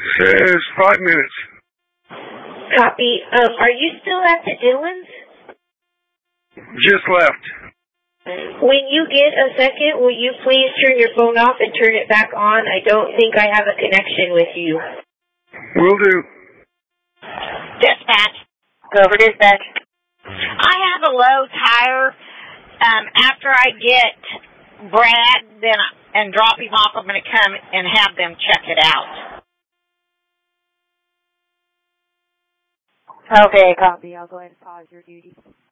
Says 5 minutes. Copy. Are you still at the Dillons? Just left. When you get a second, will you please turn your phone off and turn it back on? I don't think I have a connection with you. Will do. Dispatch. Go over dispatch. I have a low tire. After I get Brad and drop him off, I'm going to come and have them check it out. Okay, copy. I'll go ahead and pause your duty.